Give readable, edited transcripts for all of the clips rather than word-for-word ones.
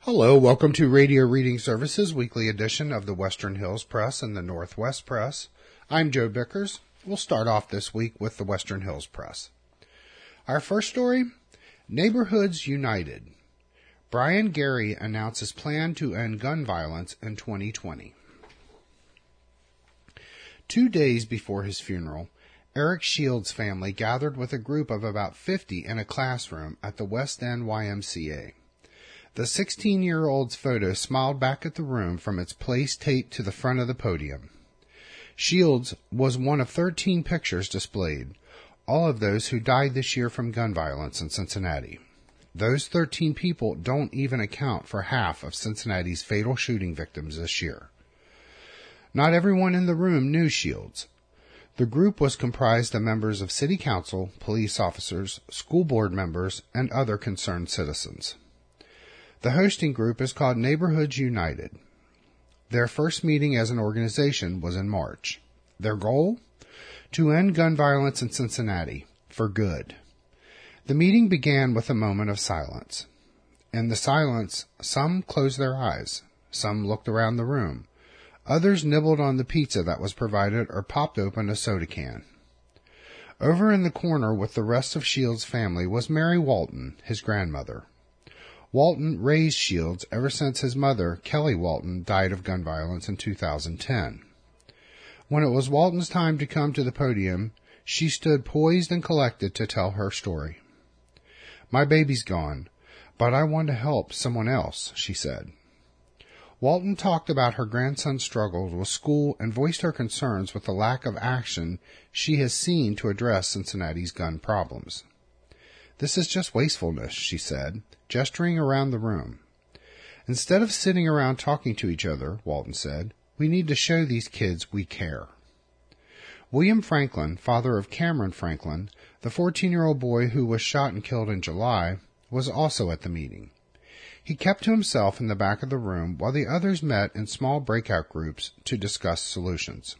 Hello, welcome to Radio Reading Services, weekly edition of the Western Hills Press and the Northwest Press. I'm Joe Bickers. We'll start off this week with the Western Hills Press. Our first story, Neighborhoods United. Brian Gary announces plan to end gun violence in 2020. 2 days before his funeral, Eric Shields' family gathered with a group of about 50 in a classroom at the West End YMCA. The 16-year-old's photo smiled back at the room from its place taped to the front of the podium. Shields was one of 13 pictures displayed, all of those who died this year from gun violence in Cincinnati. Those 13 people don't even account for half of Cincinnati's fatal shooting victims this year. Not everyone in the room knew Shields. The group was comprised of members of city council, police officers, school board members, and other concerned citizens. The hosting group is called Neighborhoods United. Their first meeting as an organization was in March. Their goal? To end gun violence in Cincinnati, for good. The meeting began with a moment of silence. In the silence, some closed their eyes, some looked around the room, others nibbled on the pizza that was provided or popped open a soda can. Over in the corner with the rest of Shields' family was Mary Walton, his grandmother. Walton raised Shields ever since his mother, Kelly Walton, died of gun violence in 2010. When it was Walton's time to come to the podium, she stood poised and collected to tell her story. "My baby's gone, but I want to help someone else," she said. Walton talked about her grandson's struggles with school and voiced her concerns with the lack of action she has seen to address Cincinnati's gun problems. "This is just wastefulness," she said, gesturing around the room. "Instead of sitting around talking to each other," Walton said, "we need to show these kids we care." William Franklin, father of Cameron Franklin, the 14-year-old boy who was shot and killed in July, was also at the meeting. He kept to himself in the back of the room while the others met in small breakout groups to discuss solutions.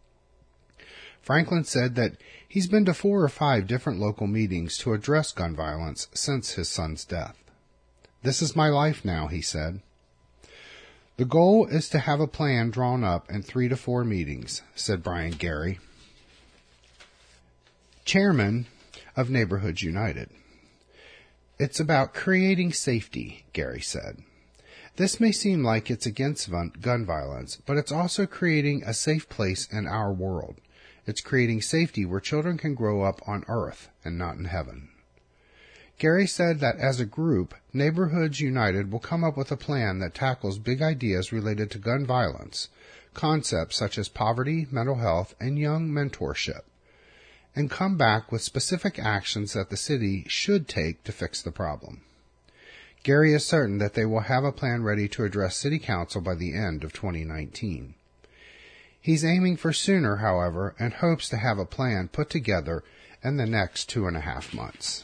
Franklin said that he's been to 4 or 5 different local meetings to address gun violence since his son's death. "This is my life now," he said. "The goal is to have a plan drawn up in 3 to 4 meetings," said Brian Gary, chairman of Neighborhoods United. "It's about creating safety," Gary said. "This may seem like it's against gun violence, but it's also creating a safe place in our world. It's creating safety where children can grow up on earth and not in heaven." Gary said that as a group, Neighborhoods United will come up with a plan that tackles big ideas related to gun violence, concepts such as poverty, mental health, and young mentorship, and come back with specific actions that the city should take to fix the problem. Gary is certain that they will have a plan ready to address City Council by the end of 2019. He's aiming for sooner, however, and hopes to have a plan put together in the next 2.5 months.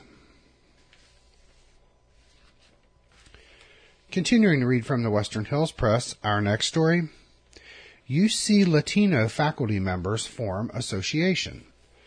Continuing to read from the Western Hills Press, our next story, UC Latino faculty members form association.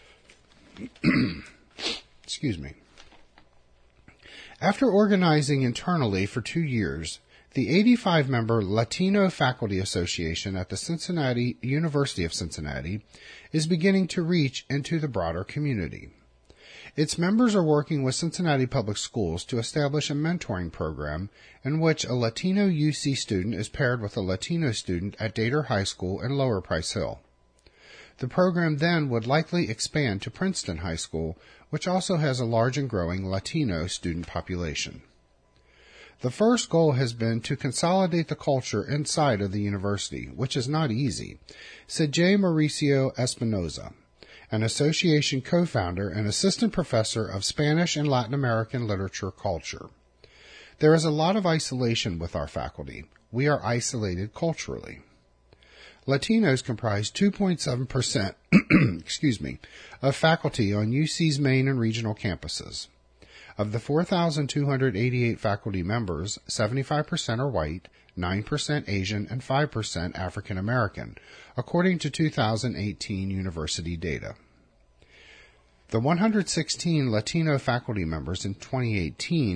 Excuse me. After organizing internally for 2 years, the 85-member Latino Faculty Association at the University of Cincinnati is beginning to reach into the broader community. Its members are working with Cincinnati Public Schools to establish a mentoring program in which a Latino UC student is paired with a Latino student at Dater High School in Lower Price Hill. The program then would likely expand to Princeton High School, which also has a large and growing Latino student population. The first goal has been to consolidate the culture inside of the university, which is not easy, said J. Mauricio Espinoza, an association co-founder and assistant professor of Spanish and Latin American literature culture. "There is a lot of isolation with our faculty. We are isolated culturally." Latinos comprise 2.7% of faculty on UC's main and regional campuses. Of the 4,288 faculty members, 75% are white, 9% Asian, and 5% African American, according to 2018 university data. The 116 Latino faculty members in 2018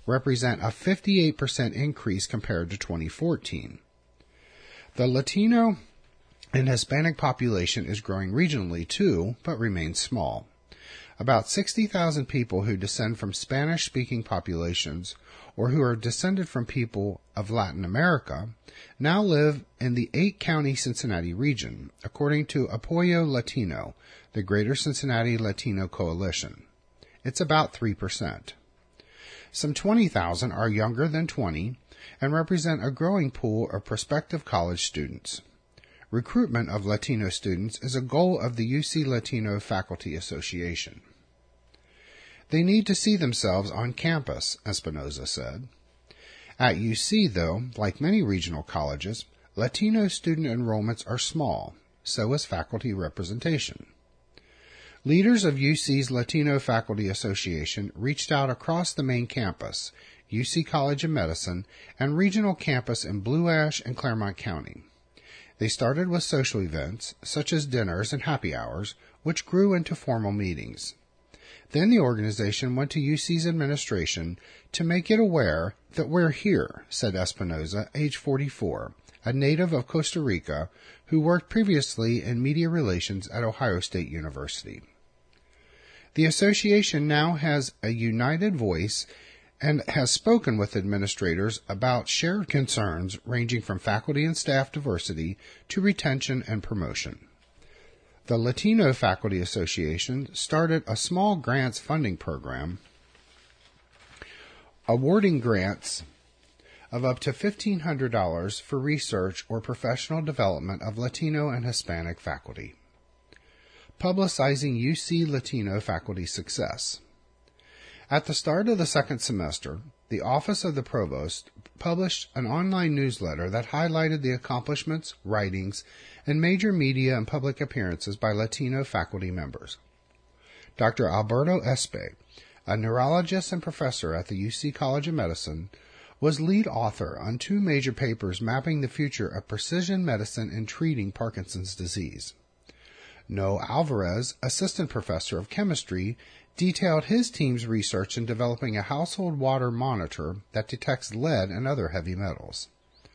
represent a 58% increase compared to 2014. The Latino and Hispanic population is growing regionally too, but remains small. About 60,000 people who descend from Spanish-speaking populations or who are descended from people of Latin America now live in the 8-county Cincinnati region, according to Apoyo Latino, the Greater Cincinnati Latino Coalition. It's about 3%. Some 20,000 are younger than 20 and represent a growing pool of prospective college students. Recruitment of Latino students is a goal of the UC Latino Faculty Association. They need to see themselves on campus, Espinoza said. At UC, though, like many regional colleges, Latino student enrollments are small, so is faculty representation. Leaders of UC's Latino Faculty Association reached out across the main campus, UC College of Medicine, and regional campus in Blue Ash and Claremont County. They started with social events, such as dinners and happy hours, which grew into formal meetings. Then the organization went to UC's administration to make it aware that we're here, said Espinoza, age 44, a native of Costa Rica who worked previously in media relations at Ohio State University. The association now has a united voice and has spoken with administrators about shared concerns ranging from faculty and staff diversity to retention and promotion. The Latino Faculty Association started a small grants funding program, awarding grants of up to $1,500 for research or professional development of Latino and Hispanic faculty. Publicizing UC Latino faculty success. At the start of the second semester, the Office of the Provost published an online newsletter that highlighted the accomplishments, writings, and major media and public appearances by Latino faculty members. Dr. Alberto Espe, a neurologist and professor at the UC College of Medicine, was lead author on 2 major papers mapping the future of precision medicine in treating Parkinson's disease. Noe Alvarez, assistant professor of chemistry, detailed his team's research in developing a household water monitor that detects lead and other heavy metals.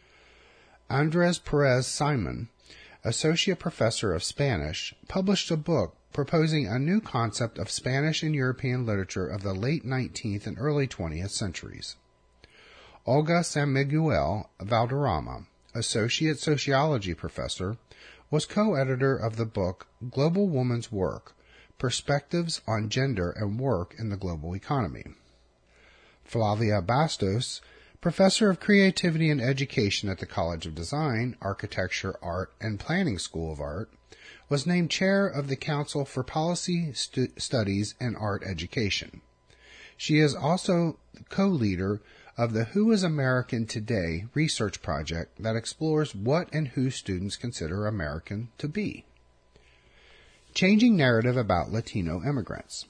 Andres Perez Simon, associate professor of Spanish, published a book proposing a new concept of Spanish and European literature of the late 19th and early 20th centuries. Olga San Miguel Valderrama, associate sociology professor, was co-editor of the book Global Woman's Work, Perspectives on Gender and Work in the Global Economy. Flavia Bastos, professor of creativity and education at the College of Design, Architecture, Art, and Planning School of Art, was named chair of the Council for Policy Studies and Art Education. She is also co-leader of the Who is American Today research project that explores what and who students consider American to be. Changing narrative about Latino immigrants.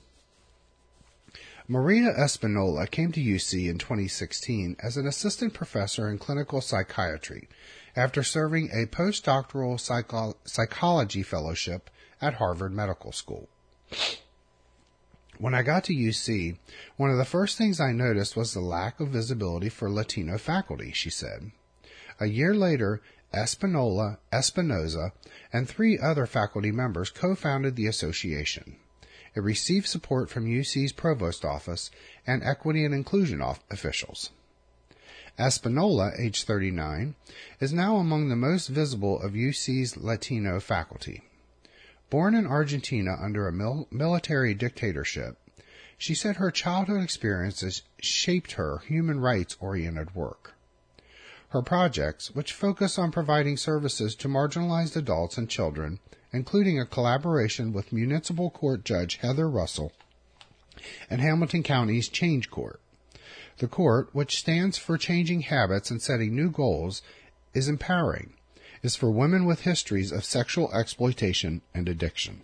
Maria Espinola came to UC in 2016 as an assistant professor in clinical psychiatry after serving a postdoctoral psychology fellowship at Harvard Medical School. When I got to UC, one of the first things I noticed was the lack of visibility for Latino faculty, she said. A year later, Espinoza, and 3 other faculty members co-founded the association. It received support from UC's provost office and equity and inclusion officials. Espinola, age 39, is now among the most visible of UC's Latino faculty. Born in Argentina under a military dictatorship, she said her childhood experiences shaped her human rights-oriented work. Her projects, which focus on providing services to marginalized adults and children, including a collaboration with Municipal Court Judge Heather Russell and Hamilton County's Change Court. The court, which stands for changing habits and setting new goals, is empowering, is for women with histories of sexual exploitation and addiction.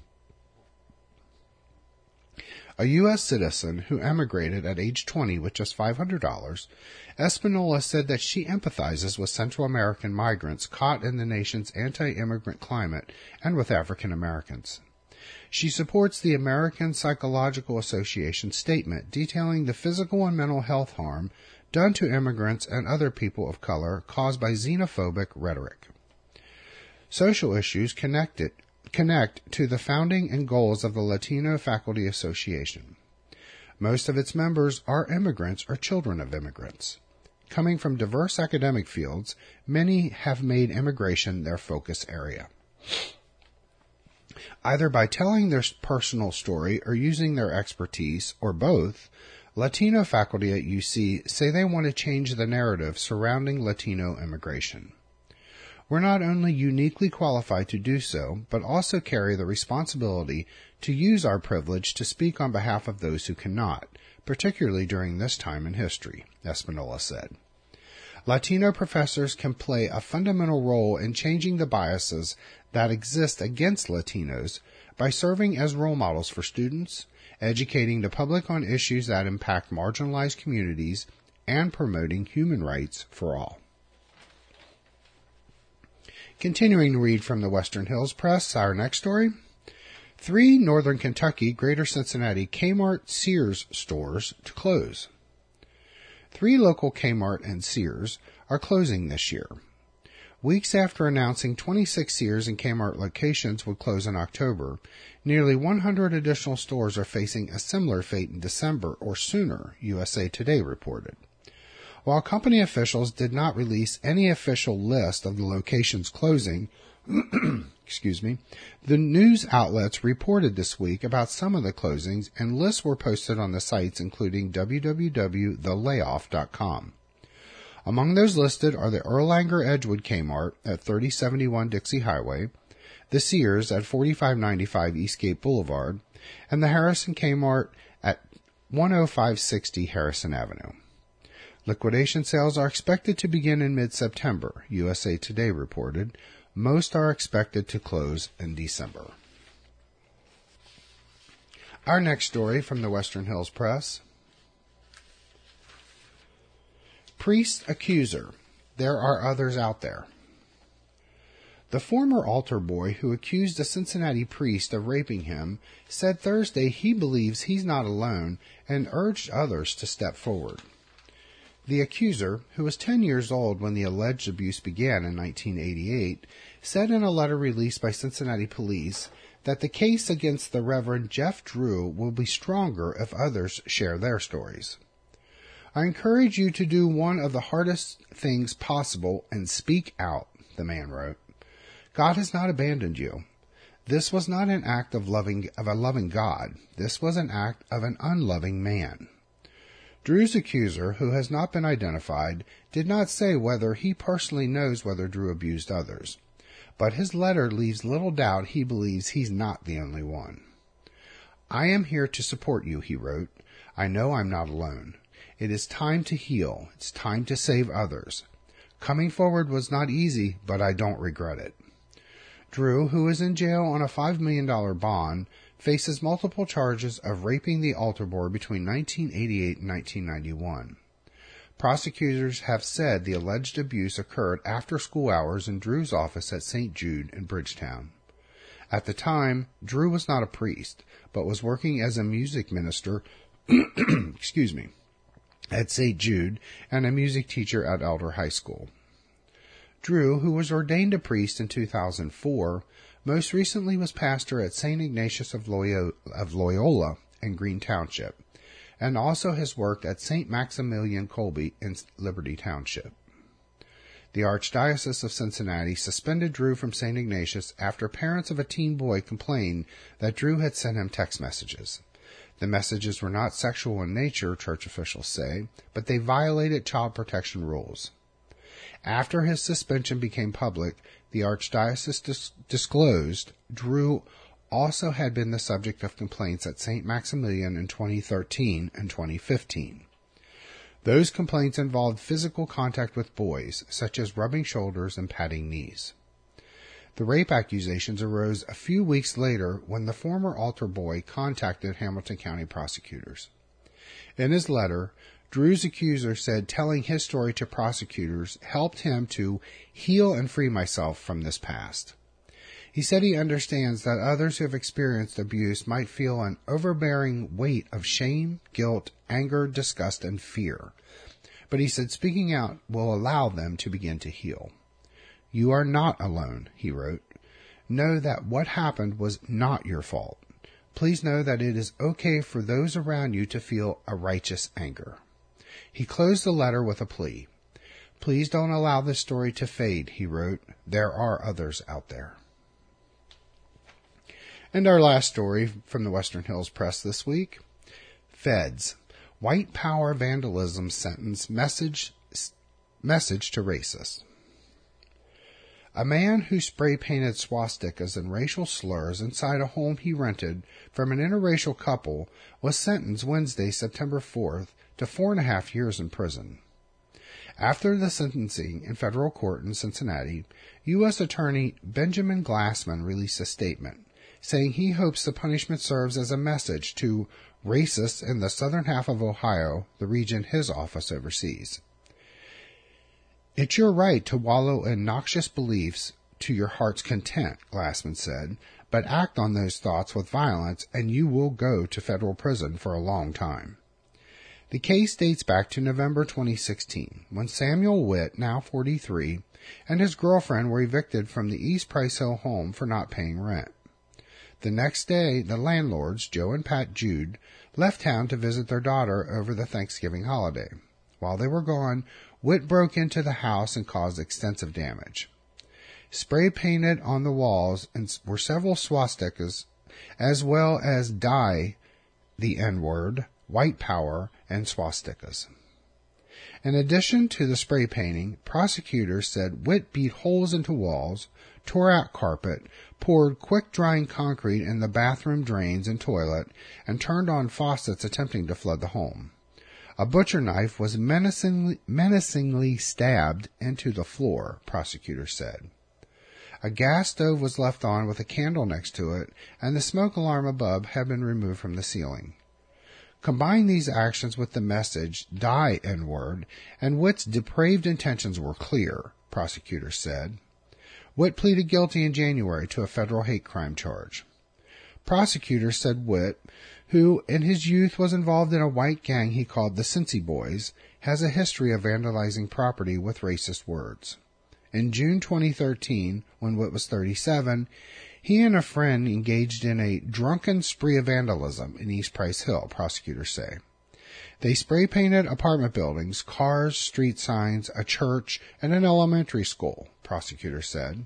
A U.S. citizen who emigrated at age 20 with just $500, Espinola said that she empathizes with Central American migrants caught in the nation's anti-immigrant climate and with African Americans. She supports the American Psychological Association statement detailing the physical and mental health harm done to immigrants and other people of color caused by xenophobic rhetoric. Social issues connect to the founding and goals of the Latino Faculty Association. Most of its members are immigrants or children of immigrants. Coming from diverse academic fields, many have made immigration their focus area. Either by telling their personal story or using their expertise, or both, Latino faculty at UC say they want to change the narrative surrounding Latino immigration. We're not only uniquely qualified to do so, but also carry the responsibility to use our privilege to speak on behalf of those who cannot, particularly during this time in history, Espinola said. Latino professors can play a fundamental role in changing the biases that exist against Latinos by serving as role models for students, educating the public on issues that impact marginalized communities, and promoting human rights for all. Continuing to read from the Western Hills Press, our next story. 3 Northern Kentucky, Greater Cincinnati Kmart Sears stores to close. 3 local Kmart and Sears are closing this year. Weeks after announcing 26 Sears and Kmart locations would close in October, nearly 100 additional stores are facing a similar fate in December or sooner, USA Today reported. While company officials did not release any official list of the locations closing, the news outlets reported this week about some of the closings, and lists were posted on the sites including www.thelayoff.com. Among those listed are the Erlanger Edgewood Kmart at 3071 Dixie Highway, the Sears at 4595 Eastgate Boulevard, and the Harrison Kmart at 10560 Harrison Avenue. Liquidation sales are expected to begin in mid-September, USA Today reported. Most are expected to close in December. Our next story from the Western Hills Press. Priest accuser. There are others out there. The former altar boy who accused a Cincinnati priest of raping him said Thursday he believes he's not alone and urged others to step forward. The accuser, who was 10 years old when the alleged abuse began in 1988, said in a letter released by Cincinnati police that the case against the Reverend Jeff Drew will be stronger if others share their stories. I encourage you to do one of the hardest things possible and speak out, the man wrote. God has not abandoned you. This was not an act of a loving God. This was an act of an unloving man. Drew's accuser, who has not been identified, did not say whether he personally knows whether Drew abused others, but his letter leaves little doubt he believes he's not the only one. I am here to support you, he wrote. I know I'm not alone. It is time to heal. It's time to save others. Coming forward was not easy, but I don't regret it. Drew, who is in jail on a $5 million bond, faces multiple charges of raping the altar boy between 1988 and 1991. Prosecutors have said the alleged abuse occurred after school hours in Drew's office at St. Jude in Bridgetown. At the time, Drew was not a priest, but was working as a music minister at St. Jude and a music teacher at Elder High School. Drew, who was ordained a priest in 2004, most recently was pastor at St. Ignatius of Loyola in Green Township, and also has worked at St. Maximilian Kolbe in Liberty Township. The Archdiocese of Cincinnati suspended Drew from St. Ignatius after parents of a teen boy complained that Drew had sent him text messages. The messages were not sexual in nature, church officials say, but they violated child protection rules. After his suspension became public, the Archdiocese disclosed Drew also had been the subject of complaints at St. Maximilian in 2013 and 2015. Those complaints involved physical contact with boys, such as rubbing shoulders and patting knees. The rape accusations arose a few weeks later when the former altar boy contacted Hamilton County prosecutors. In his letter, Drew's accuser said telling his story to prosecutors helped him to heal and free myself from this past. He said he understands that others who have experienced abuse might feel an overbearing weight of shame, guilt, anger, disgust, and fear. But he said speaking out will allow them to begin to heal. "You are not alone," he wrote. "Know that what happened was not your fault. Please know that it is okay for those around you to feel a righteous anger." He closed the letter with a plea. "Please don't allow this story to fade," he wrote. "There are others out there." And our last story from the Western Hills Press this week. Feds. White power vandalism sentence message to racists. A man who spray-painted swastikas and racial slurs inside a home he rented from an interracial couple was sentenced Wednesday, September 4th, to 4.5 years in prison. After the sentencing in federal court in Cincinnati, U.S. Attorney Benjamin Glassman released a statement, saying he hopes the punishment serves as a message to racists in the southern half of Ohio, the region his office oversees. "It's your right to wallow in noxious beliefs to your heart's content," Glassman said, "but act on those thoughts with violence and you will go to federal prison for a long time." The case dates back to November 2016, when Samuel Witt, now 43, and his girlfriend were evicted from the East Price Hill home for not paying rent. The next day, the landlords, Joe and Pat Jude, left town to visit their daughter over the Thanksgiving holiday. While they were gone, Witt broke into the house and caused extensive damage. Spray-painted on the walls were several swastikas, as well as "Die the N-word," "White Power," and swastikas. In addition to the spray painting, prosecutors said Witt beat holes into walls, tore out carpet, poured quick-drying concrete in the bathroom drains and toilet, and turned on faucets attempting to flood the home. A butcher knife was menacingly stabbed into the floor, prosecutors said. A gas stove was left on with a candle next to it, and the smoke alarm above had been removed from the ceiling. Combine these actions with the message, "Die, N-word," and Witt's depraved intentions were clear, prosecutors said. Witt pleaded guilty in January to a federal hate crime charge. Prosecutors said Witt, who in his youth was involved in a white gang he called the Cincy Boys, has a history of vandalizing property with racist words. In June 2013, when Witt was 37, he and a friend engaged in a drunken spree of vandalism in East Price Hill, prosecutors say. They spray-painted apartment buildings, cars, street signs, a church, and an elementary school, prosecutors said.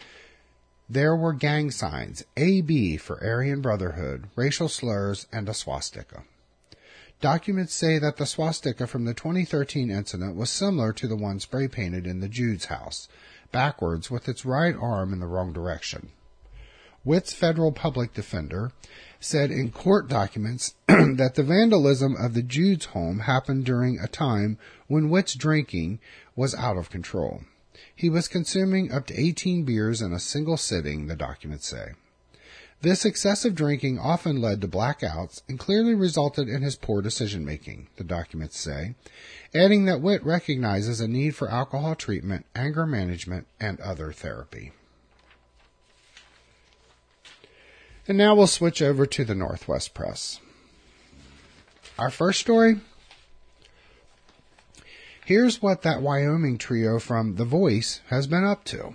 There were gang signs, AB for Aryan Brotherhood, racial slurs, and a swastika. Documents say that the swastika from the 2013 incident was similar to the one spray-painted in the Jude's house, backwards with its right arm in the wrong direction. Witt's federal public defender said in court documents that the vandalism of the Jude's home happened during a time when Witt's drinking was out of control. He was consuming up to 18 beers in a single sitting, the documents say. This excessive drinking often led to blackouts and clearly resulted in his poor decision-making, the documents say, adding that Witt recognizes a need for alcohol treatment, anger management, and other therapy. And now we'll switch over to the Northwest Press. Our first story. Here's what that Wyoming trio from The Voice has been up to.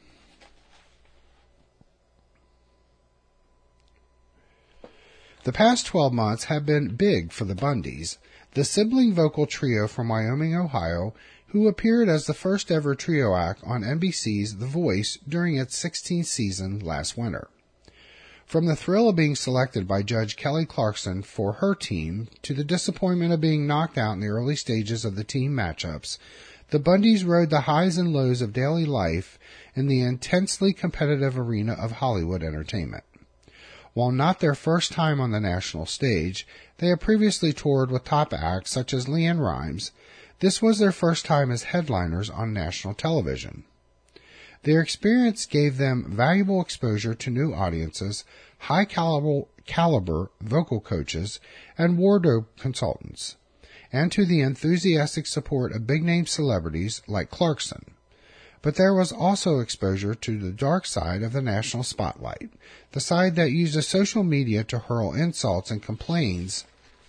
The past 12 months have been big for the Bundys, the sibling vocal trio from Wyoming, Ohio, who appeared as the first ever trio act on NBC's The Voice during its 16th season last winter. From the thrill of being selected by Judge Kelly Clarkson for her team to the disappointment of being knocked out in the early stages of the team matchups, the Bundys rode the highs and lows of daily life in the intensely competitive arena of Hollywood entertainment. While not their first time on the national stage, they have previously toured with top acts such as LeAnn Rimes. This was their first time as headliners on national television. Their experience gave them valuable exposure to new audiences, high-caliber vocal coaches, and wardrobe consultants, and to the enthusiastic support of big-name celebrities like Clarkson. But there was also exposure to the dark side of the national spotlight, the side that uses social media to hurl insults and complains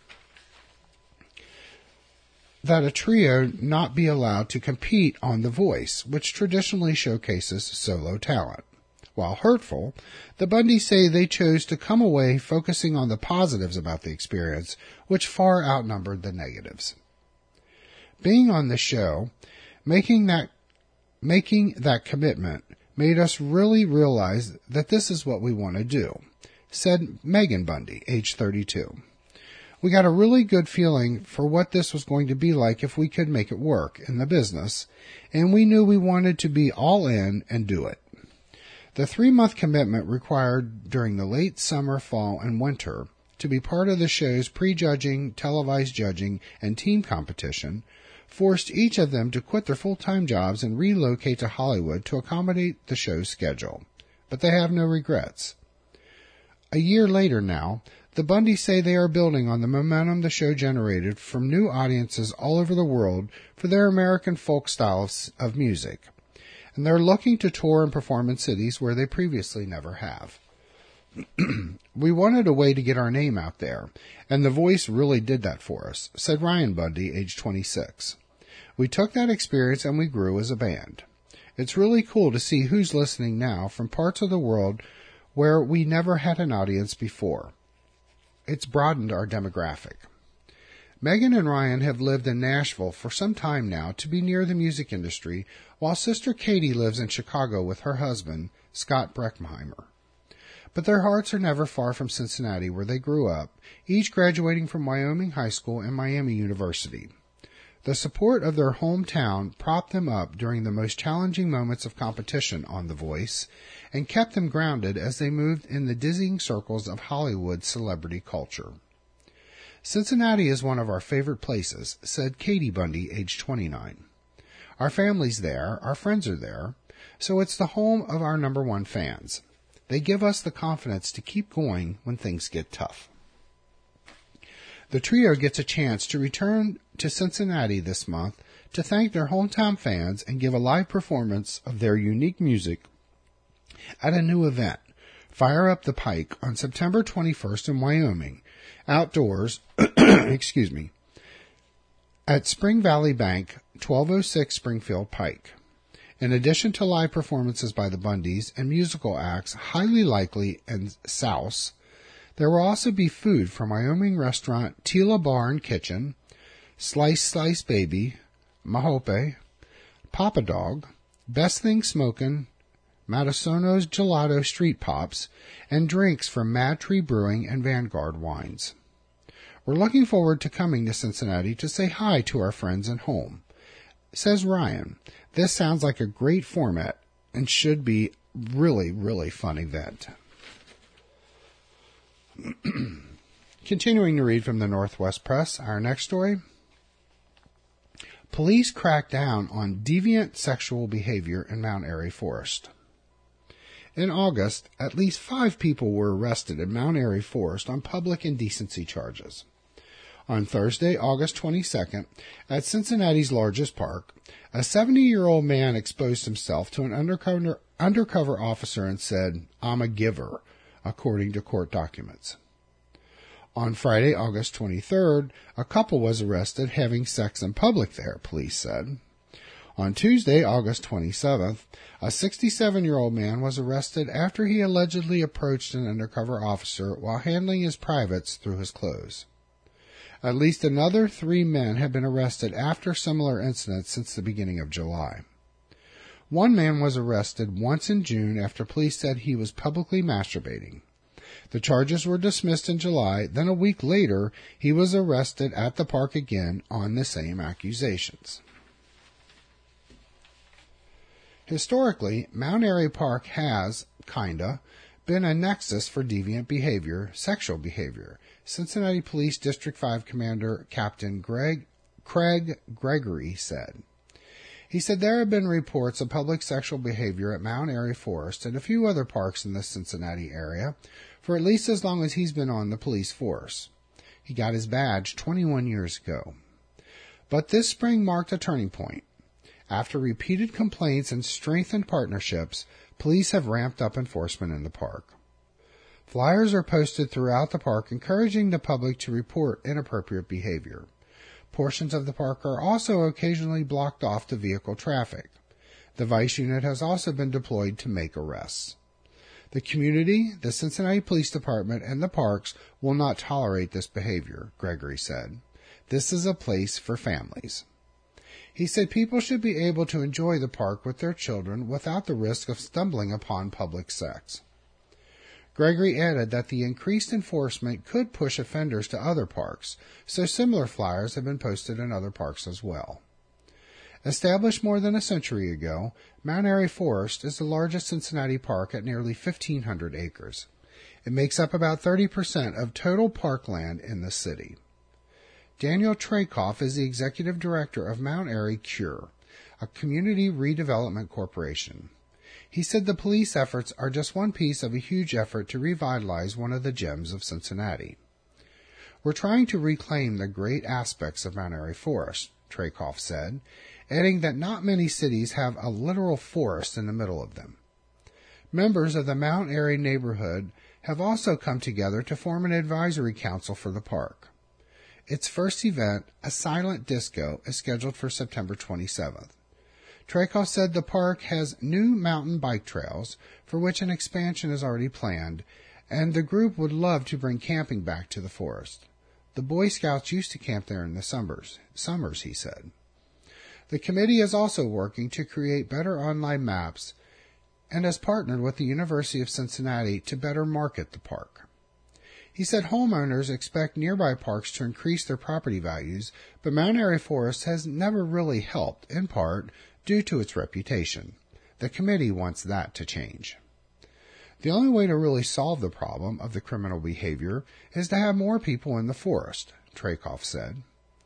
that a trio not be allowed to compete on The Voice, which traditionally showcases solo talent. While hurtful, the Bundys say they chose to come away focusing on the positives about the experience, which far outnumbered the negatives. Being on the show, making that commitment made us really realize that this is what we want to do, said Megan Bundy, age 32. We got a really good feeling for what this was going to be like if we could make it work in the business, and we knew we wanted to be all in and do it. The 3-month commitment required during the late summer, fall, and winter to be part of the show's pre-judging, televised judging, and team competition forced each of them to quit their full-time jobs and relocate to Hollywood to accommodate the show's schedule. But they have no regrets. A year later now, the Bundys say they are building on the momentum the show generated from new audiences all over the world for their American folk style of music. And they're looking to tour and perform in cities where they previously never have. We wanted a way to get our name out there, and The Voice really did that for us, said Ryan Bundy, age 26. We took that experience and we grew as a band. It's really cool to see who's listening now from parts of the world where we never had an audience before. It's broadened our demographic. Megan and Ryan have lived in Nashville for some time now to be near the music industry, while sister Katie lives in Chicago with her husband, Scott Breckenheimer. But their hearts are never far from Cincinnati, where they grew up, each graduating from Wyoming High School and Miami University. The support of their hometown propped them up during the most challenging moments of competition on The Voice and kept them grounded as they moved in the dizzying circles of Hollywood celebrity culture. Cincinnati is one of our favorite places, said Katie Bundy, age 29. Our family's there, our friends are there, so it's the home of our number one fans. They give us the confidence to keep going when things get tough. The trio gets a chance to return to Cincinnati this month to thank their hometown fans and give a live performance of their unique music at a new event, Fire Up the Pike, on September 21st in Wyoming, outdoors, at Spring Valley Bank, 1206 Springfield Pike. In addition to live performances by the Bundys and musical acts Highly Likely and Souse, there will also be food from Wyoming restaurant Tila Bar and Kitchen, Slice Baby, Mahope, Papa Dog, Best Thing Smokin', Matasono's Gelato Street Pops, and drinks from Mad Tree Brewing and Vanguard Wines. We're looking forward to coming to Cincinnati to say hi to our friends at home, says Ryan. This sounds like a great format and should be really, really fun event. Continuing to read from the Northwest Press, our next story. Police crack down on deviant sexual behavior in Mount Airy Forest. In August, at least 5 people were arrested in Mount Airy Forest on public indecency charges. On Thursday, August 22nd, at Cincinnati's largest park, a 70-year-old man exposed himself to an undercover officer and said, "I'm a giver," according to court documents. On Friday, August 23rd, a couple was arrested having sex in public there, police said. On Tuesday, August 27th, a 67-year-old man was arrested after he allegedly approached an undercover officer while handling his privates through his clothes. At least another 3 men have been arrested after similar incidents since the beginning of July. One man was arrested once in June after police said he was publicly masturbating. The charges were dismissed in July, then a week later he was arrested at the park again on the same accusations. Historically, Mount Airy Park has, been a nexus for deviant behavior, sexual behavior, Cincinnati Police District 5 Commander Captain Craig Gregory said. He said there have been reports of public sexual behavior at Mount Airy Forest and a few other parks in the Cincinnati area for at least as long as he's been on the police force. He got his badge 21 years ago. But this spring marked a turning point. After repeated complaints and strengthened partnerships, police have ramped up enforcement in the park. Flyers are posted throughout the park encouraging the public to report inappropriate behavior. Portions of the park are also occasionally blocked off to vehicle traffic. The Vice Unit has also been deployed to make arrests. The community, the Cincinnati Police Department, and the parks will not tolerate this behavior, Gregory said. This is a place for families. He said people should be able to enjoy the park with their children without the risk of stumbling upon public sex. Gregory added that the increased enforcement could push offenders to other parks, so similar flyers have been posted in other parks as well. Established more than a century ago, Mount Airy Forest is the largest Cincinnati park at nearly 1,500 acres. It makes up about 30% of total parkland in the city. Daniel Trakoff is the executive director of Mount Airy Cure, a community redevelopment corporation. He said the police efforts are just one piece of a huge effort to revitalize one of the gems of Cincinnati. We're trying to reclaim the great aspects of Mount Airy Forest, Trakoff said, adding that not many cities have a literal forest in the middle of them. Members of the Mount Airy neighborhood have also come together to form an advisory council for the park. Its first event, a silent disco, is scheduled for September 27th. Trakoff said the park has new mountain bike trails, for which an expansion is already planned, and the group would love to bring camping back to the forest. The Boy Scouts used to camp there in the summers, he said. The committee is also working to create better online maps and has partnered with the University of Cincinnati to better market the park. He said homeowners expect nearby parks to increase their property values, but Mount Airy Forest has never really helped, in part due to its reputation. The committee wants that to change. The only way to really solve the problem of the criminal behavior is to have more people in the forest, Trakoff said.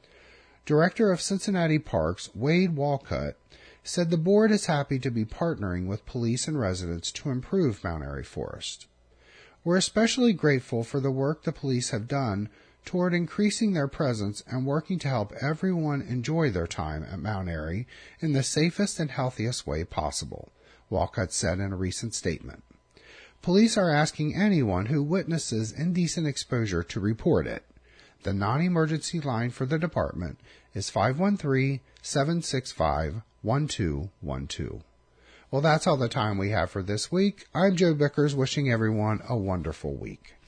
Director of Cincinnati Parks, Wade Walcott, said the board is happy to be partnering with police and residents to improve Mount Airy Forest. We're especially grateful for the work the police have done toward increasing their presence and working to help everyone enjoy their time at Mount Airy in the safest and healthiest way possible, Walcott said in a recent statement. Police are asking anyone who witnesses indecent exposure to report it. The non-emergency line for the department is 513-765-1212. Well, that's all the time we have for this week. I'm Joe Bickers, wishing everyone a wonderful week.